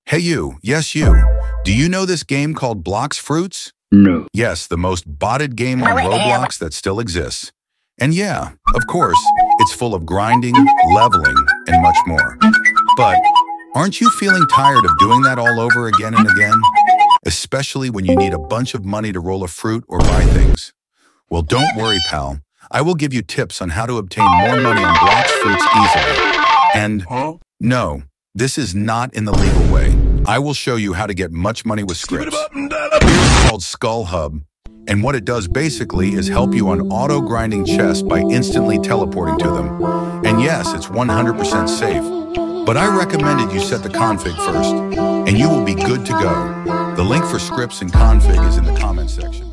Hey you, yes you. Do you know this game called Blox Fruits? No. Yes, the most botted game on Roblox that still exists. And yeah, of course, it's full of grinding, leveling, and much more. But aren't you feeling tired of doing that all over again and again? Especially when you need a bunch of money to roll a fruit or buy things. Well, don't worry, pal. I will give you tips on how to obtain more money on Blox Fruits easily. And no, this is not in the legal way. I will show you how to get much money with scripts. It's called Skull Hub, and what it does basically is help you on auto-grinding chests by instantly teleporting to them. And yes, it's 100% safe, but I recommended you set the config first, and you will be good to go. The link for scripts and config is in the comment section.